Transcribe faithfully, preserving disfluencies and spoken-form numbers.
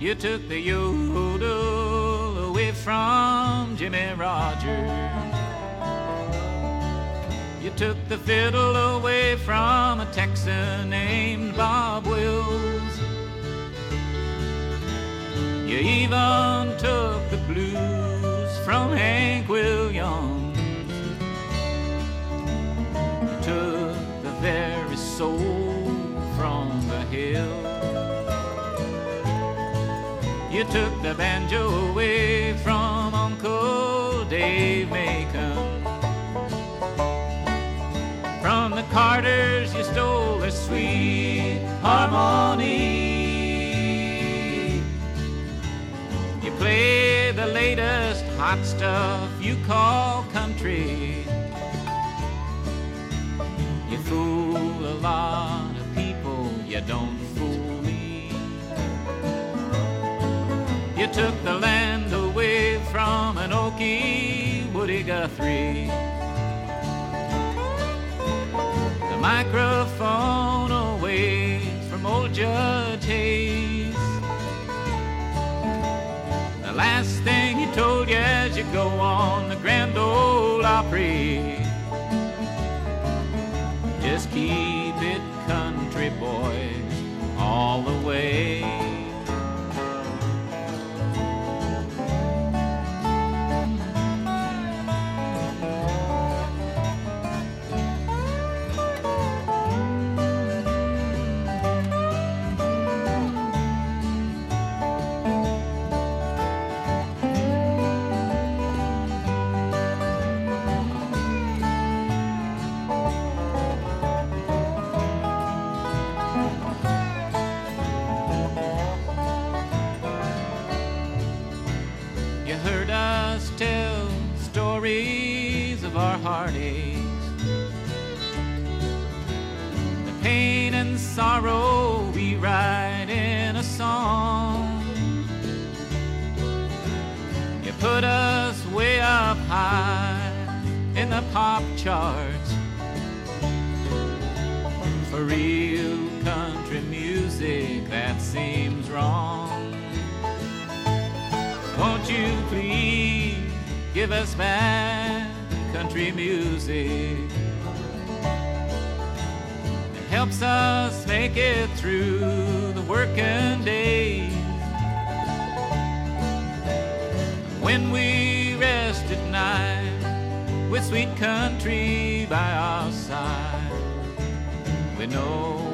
You took the yodel away from Jimmy Rogers. You took the fiddle away from a Texan named Bob Wills. You even took the blues from Hank Williams. You took the very soul from the hill. You took the banjo away from Uncle Dave Macon. From the Carters you stole their sweet harmony. You play the latest hot stuff you call country. You fool a lot of people, you don't fool me. You took the land away from an Okie Woody Guthrie. The microphone away from old Judge Hayes. The last thing he told you as you go on the Grand Ole Opry, just keep it country, boys, all the way. You heard us tell stories of our heartaches, the pain and sorrow we write in a song. You put us way up high in the pop charts for real country music that seems wrong. Won't you please give us back country music that helps us make it through the working days. When we rest at night with sweet country by our side, we know